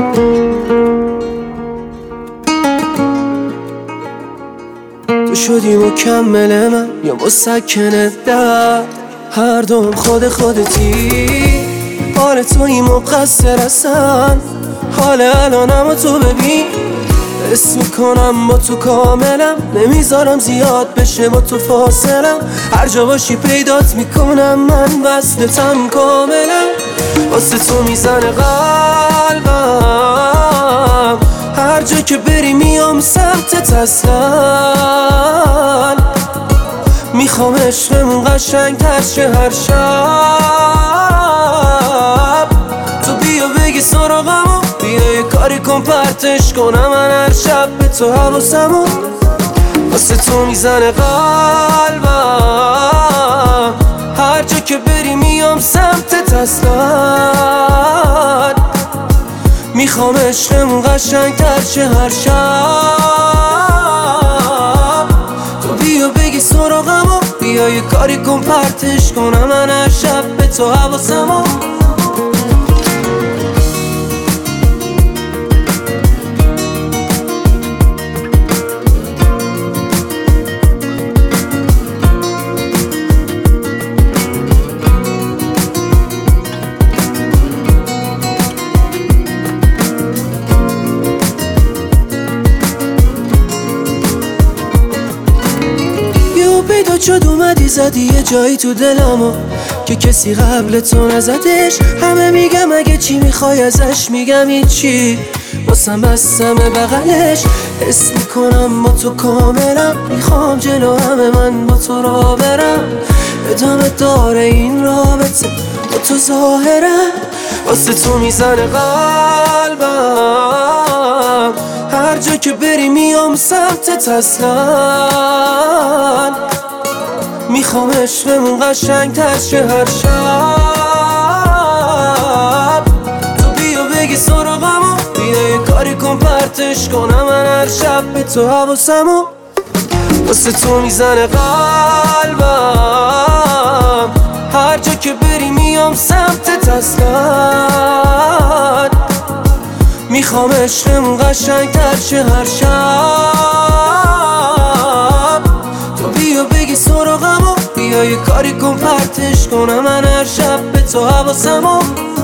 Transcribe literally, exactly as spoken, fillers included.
تو شدی مکمل من یا مسکن در، هر دوم خود خودتی. حال توی مقصر اصلا، حال الانم تو ببین. حس میکنم با تو کاملم، نمیذارم زیاد بشه با تو فاصلم. هر جا باشی پیدات میکنم، من وصلتم کاملم. واسه تو میزنه قلبم، هر جا که بری میام سمتت اصلا. میخوام عشقمون قشنگ تر شه هر شب. تو بیا بگی سراغمو، بیا یه کاری کن پرتش کنم من هر شب به تو حواسمو. واسه تو میزنه قلبم، هر جا که بری میام سمتت اصلا. میخوام عشقمون قشنگ تر شه هر شب. تو بیا بگی سراغمو، بیا یه کاری کن پرتش کنم من هر شب به تو حواسمو. پیدا شد اومدی زدی یه جایی تو دلمو که کسی قبل تو نزدش. همه میگم اگه چی میخوای ازش، میگم این چی واسم بستم بغلش. حس میکنم با تو کاملم، میخوام جلو همه من با تو را برم. ادامه داره این رابطه با تو ظاهرم. واسه تو میزنه قلبم، هر جا که بری میام سمتت اصلا. میخوام عشقمون قشنگ تر شه هر شب. تو بیا بگی سراغمو، بیا یه کاری کن پرتش کنم من هر شب به تو حواسمو. واسه تو میزنه قلبم، هر جا که بری میام سمتت اصلا. میخوام عشقمون قشنگ تر شه هر شب. تو بیا بگی سراغمو، بیا یه کاری کن پرتش کنم من هر شب به تو حواسمو.